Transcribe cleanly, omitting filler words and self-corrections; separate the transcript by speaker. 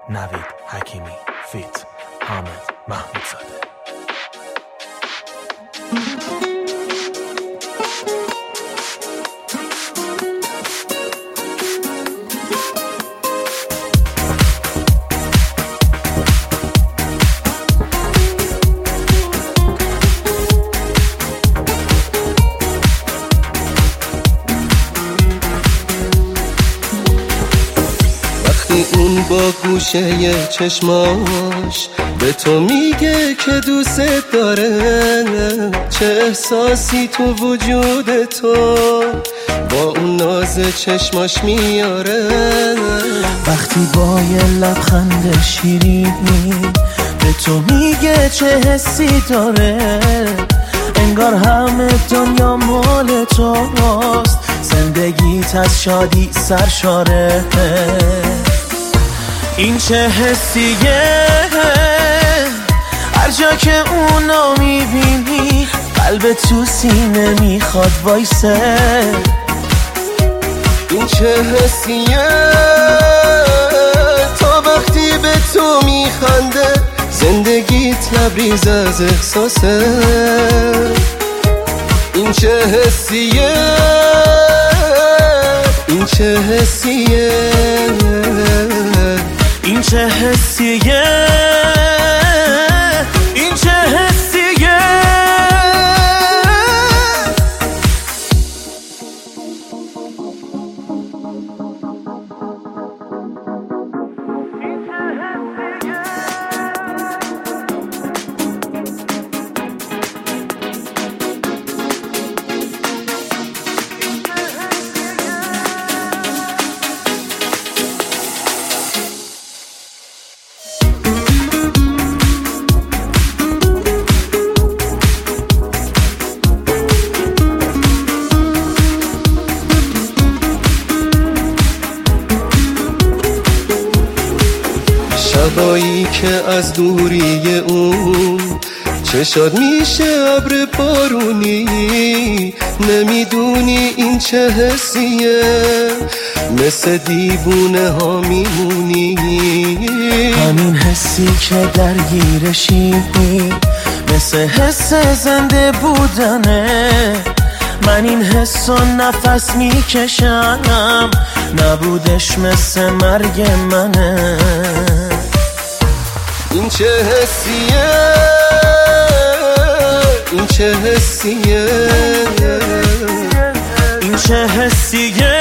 Speaker 1: نوید حکیمی فیت حامد محمودزاده.
Speaker 2: اون با گوشه چشماش به تو میگه که دوست داره، چه احساسی تو وجود تو با اون ناز چشماش میاره.
Speaker 3: وقتی با یه لبخند شیرینی به تو میگه چه حسی داره، انگار همه دنیا مال توست، زندگیت از شادی سرشاره. این چه حسیه هر جا که اونا میبینی قلب تو سینه میخواد وایسه.
Speaker 2: این چه حسیه تا وقتی به تو میخنده زندگیت لبریز از احساسه. این چه حسیه، این چه حسیه،
Speaker 3: این چه حسیه، این چه حسیه.
Speaker 2: شبایی که از دوری اون چشات میشه ابر بارونی، نمیدونی این چه حسیه، مثل دیوونه ها میمونی.
Speaker 3: همین حسی که درگیرشی مثل حس زنده بودنه، من این حسو نفس میکشم، نبودش مثل مرگ منه.
Speaker 2: این چه حسیه، این چه حسیه،
Speaker 3: این چه حسیه.